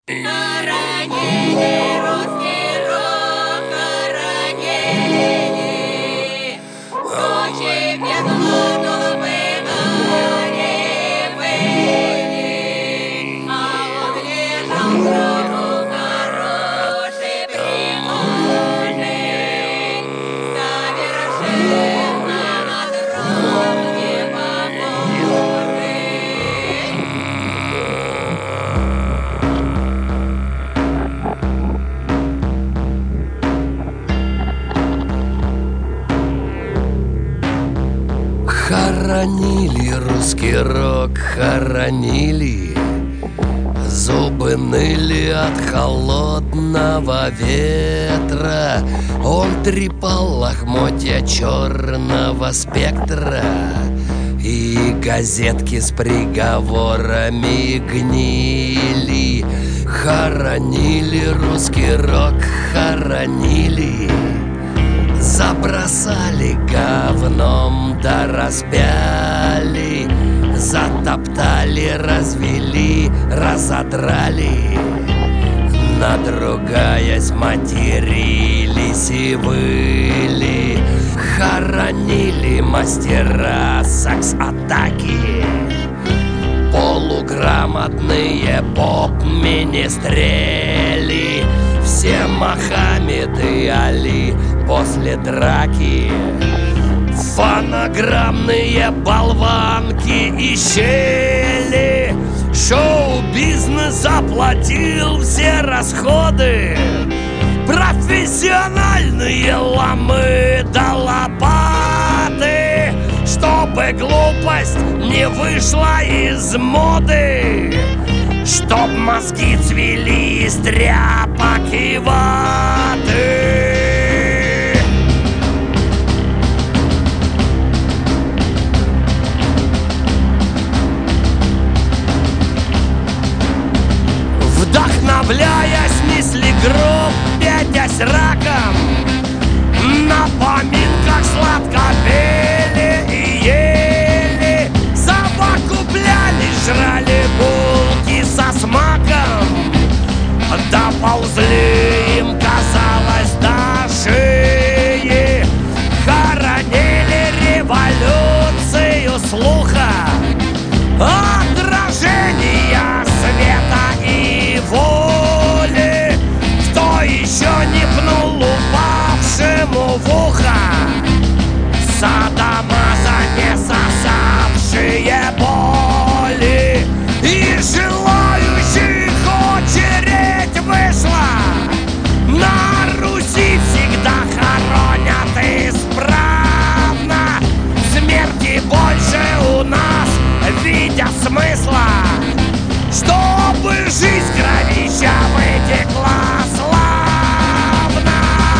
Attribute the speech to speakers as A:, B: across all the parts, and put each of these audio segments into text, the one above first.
A: Хоронили русский рок, хоронили. Ночи пекло толпы горе были, а он лежал в гробу хороший, пригожий, совершенно на дров не похожий.
B: Хоронили русский рок, хоронили. Зубы ныли от холодного ветра. Он трепал лохмотья черного спектра, и газетки с приговорами гнили. Хоронили русский рок, хоронили. Забросали говном да распяли, затоптали, развели, разодрали. Надругаясь, матерились и выли. Хоронили мастера сакс-атаки, полуграмотные поп-министрели. Все Мохаммеды Али после драки, фонограммные болванки и щели. Шоу-бизнес заплатил все расходы, профессиональные ломы да лопаты, чтобы глупость не вышла из моды, чтоб мозги цвели из тряпок и ваты. Вдохновляясь, несли гроб, пятясь раком. На поминках сладко пели и ели. Совокупляли, жрали булки со смаком. Доползли им, казалось, до шеи. Хоронили революцию слуха, отражения света и воли. Кто еще не пнул упавшему в ухо садомаза, не сосавшие боли? И желающих очередь вышла. На Руси всегда хоронят исправно. Смерти больше у нас, видя смысла, чтобы жизнь кровища вытекла славно.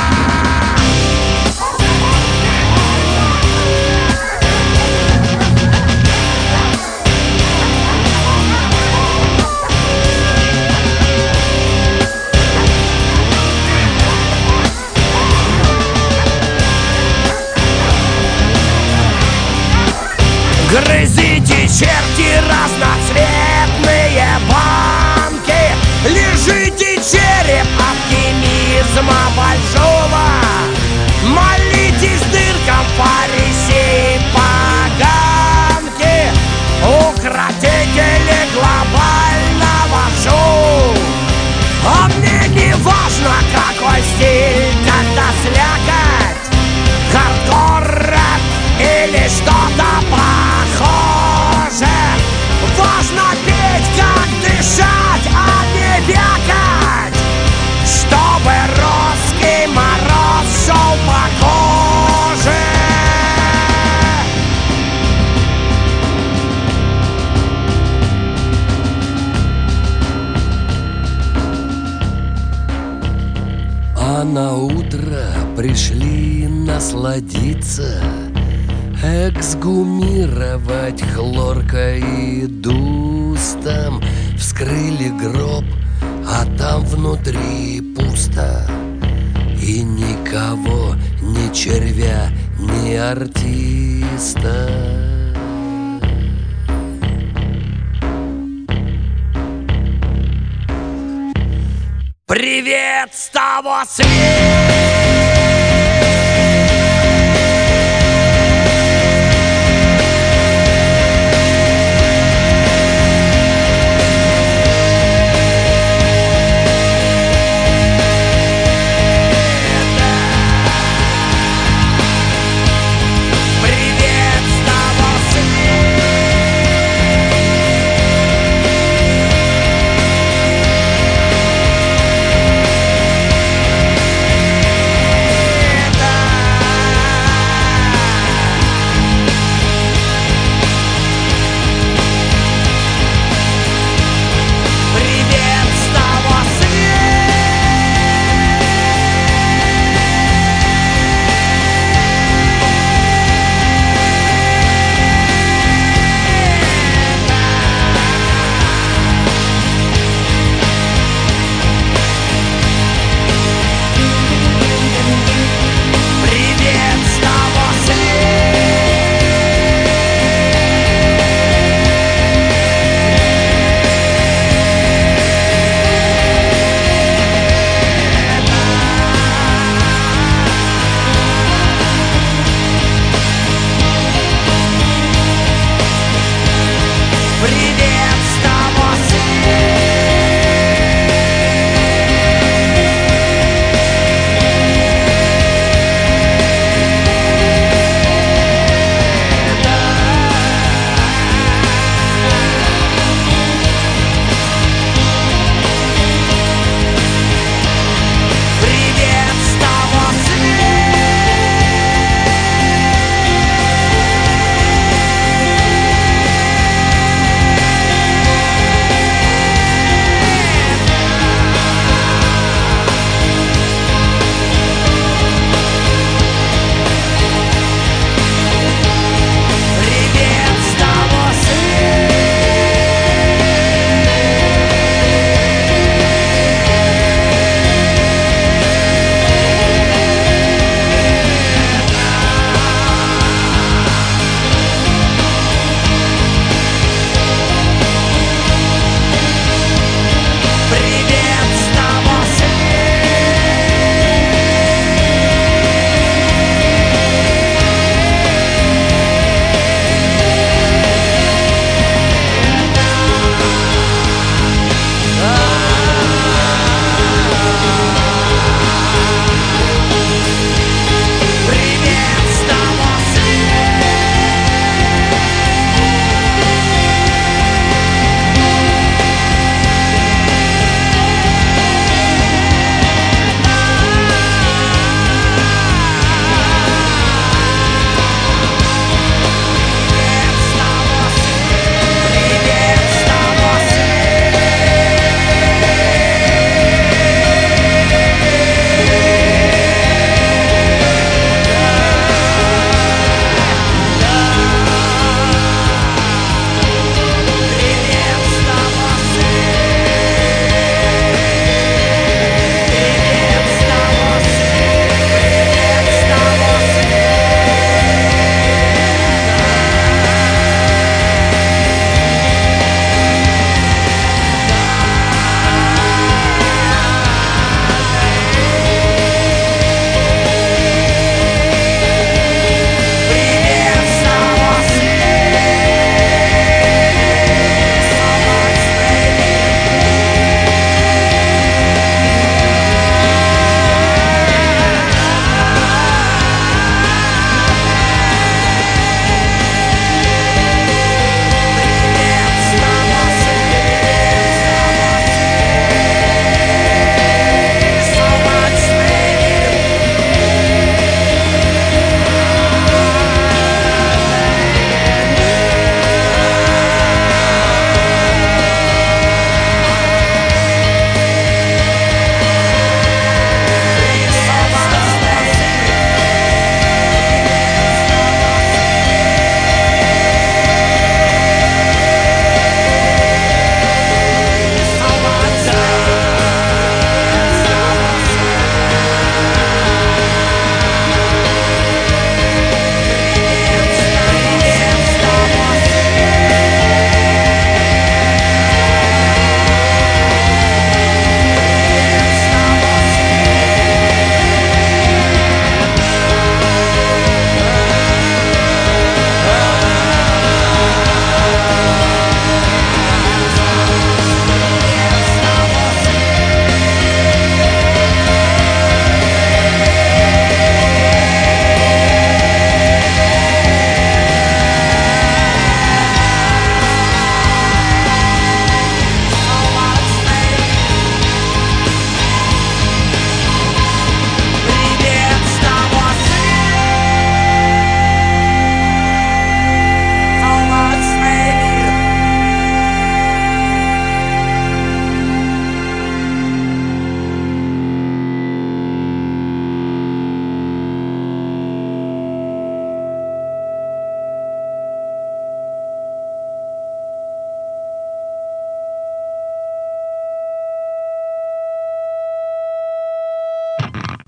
B: Грызите, черти, разноцветные банки. Лежите, череп оптимизма большого. Молитесь дыркам фарисеи поганки, укротители глобального шоу. А мне не важно, какой стиль, когда слякоть, хардкор, рэп или что-то похоже. Важно петь, как дышать, а не вякать, чтобы русский мороз шел по коже. А на утро пришли насладиться, эксгумировать хлоркой и дустом. Вскрыли гроб, а там внутри пусто. И никого, ни червя, ни артиста. Привет с того света!